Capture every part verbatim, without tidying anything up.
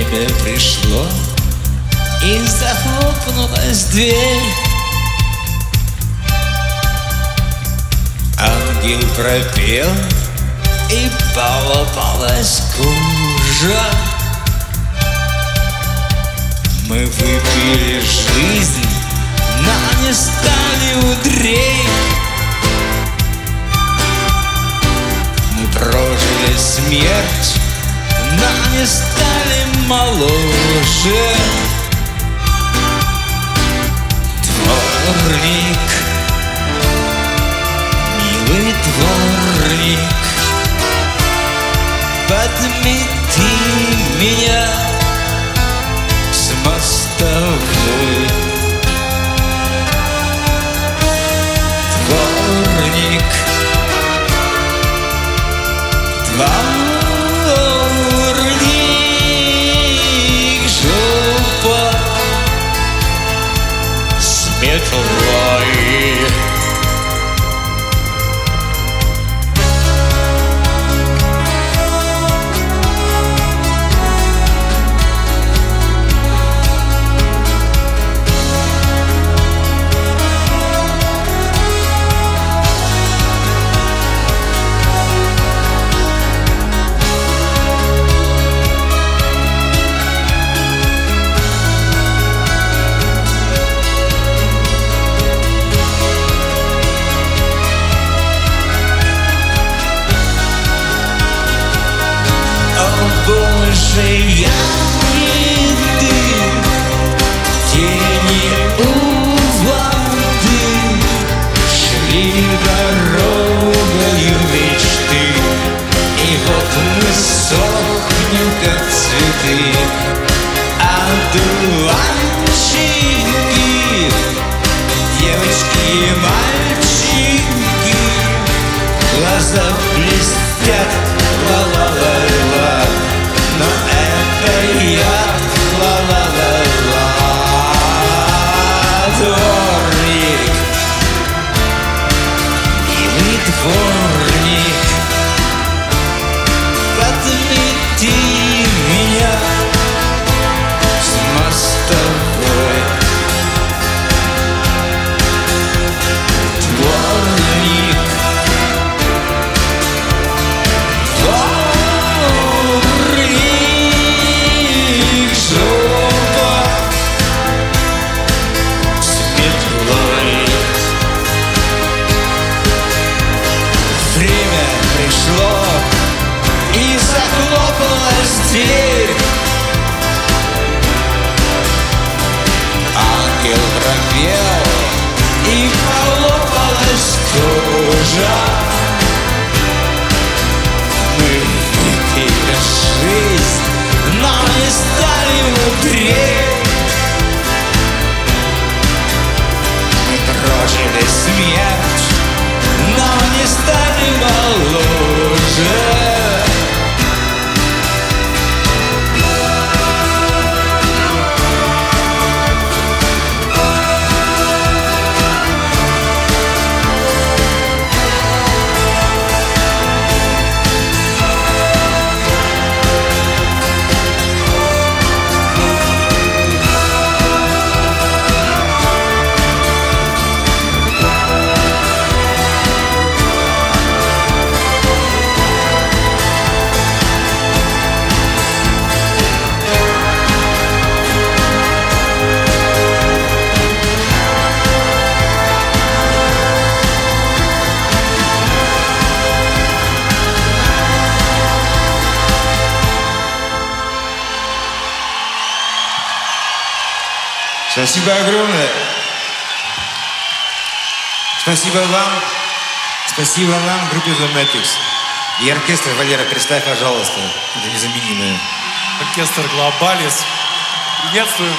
время пришло, и захлопнулась дверь. Ангел пропел, и полопалась кожа. Мы выпили жизнь, но не стали мудрей. Мы прожили смерть, но не стали моложе. Дворник, милый дворник, подмети меня с мостовой. Дворник, дворник, жопа светлой. Боже, я не ты, тени у воды шли дорогою мечты, и вот мы сохнем, как цветы. Одуванчики, девочки и мальчики, глаза блестят, ла-ла-ла-ла. Но это яд, ла-ла-ла-ла. Дворник, милый дворник, подмети меня с мостовой. Дворник, и захлопнулась дверь. Ангел пропел, и полопалась кожа. Мы выпили жизнь, но не стали мудрее. Мы прожили смерть, но не стали моложе. Спасибо огромное. Спасибо вам. Спасибо вам, группе The Matrix. И оркестр, Валера, представь, пожалуйста. Это незаменимое. Оркестр Глобалис. Приветствуем.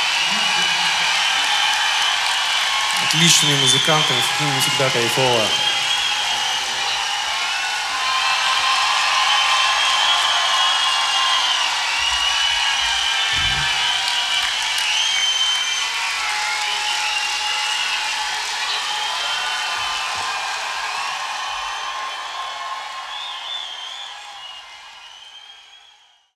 Отличные музыканты, с ними всегда кайфово.